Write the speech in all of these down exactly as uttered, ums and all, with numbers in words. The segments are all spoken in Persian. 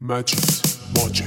مجید ماجدی.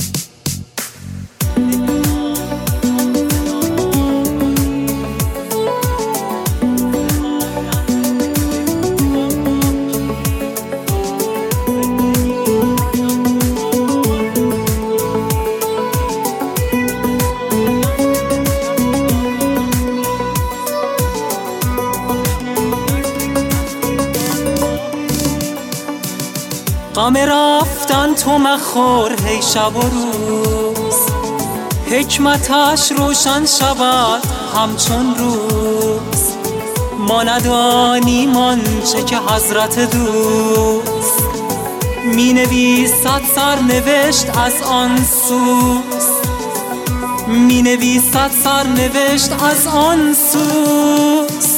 غم رفتن تو مخور هی شب و روز، حکمتش روشن شود همچون روز. ما ندانیم آنچه که حضرت دوست می نویسد سرنوشت از آن سوز، می نویسد سرنوشت از آن سوز.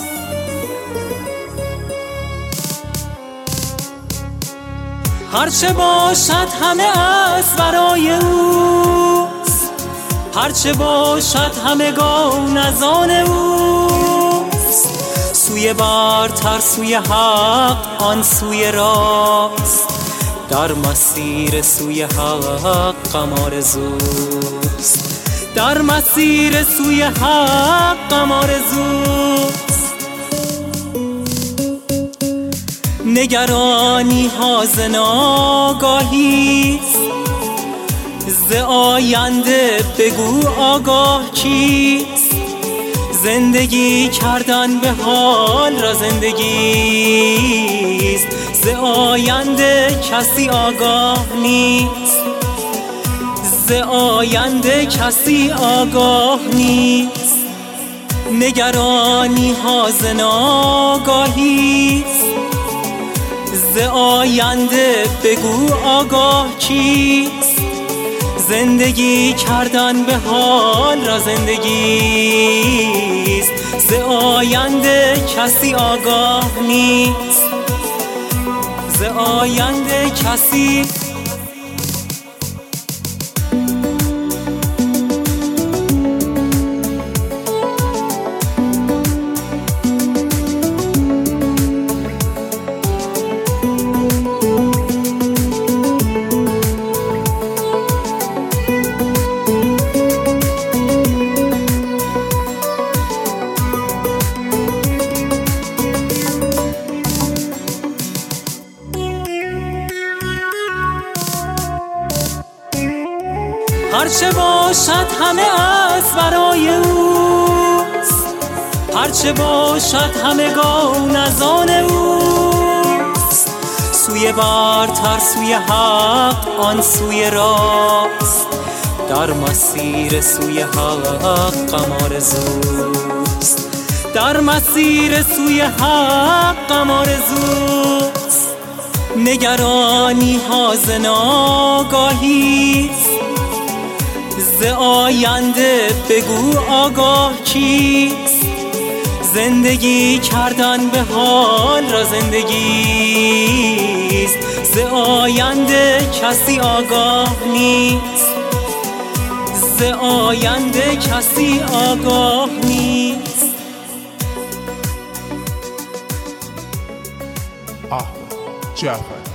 هرچه باشد همه از برای اوست، هرچه باشد همگان از آن اوست. سوی برتر سوی حق آن سوی راست، در مسیر سوی حق غم آرزوست، در مسیر سوی حق غم آرزوست. نگرانی ها ز ناگاهیست، ز آینده بگو آگاه کیست. زندگی کردن به حال را زندگیست، ز آینده کسی آگاه نیست، ز آینده کسی آگاه نیست. نگرانی ها ز ناگاهیست، ز آینده بگو آگاه کیست. زندگی کردن به حال را زندگیست، ز آینده کسی آگاه نیست، ز آینده کسی. هرچه باشد همه از برای اوست، هرچه باشد همگان از آن اوست. سوی برتر سوی حق آن سوی راست، در مسیر سوی حق غم آرزوست، در مسیر سوی حق غم آرزوست. نگرانی ها ز ناگاهیست، ز آینده بگو آگاه کیست. زندگی کردن به حال را زندگیست، ز آینده کسی آگاه نیست، ز آینده کسی آگاه نیست. احمد جعفری.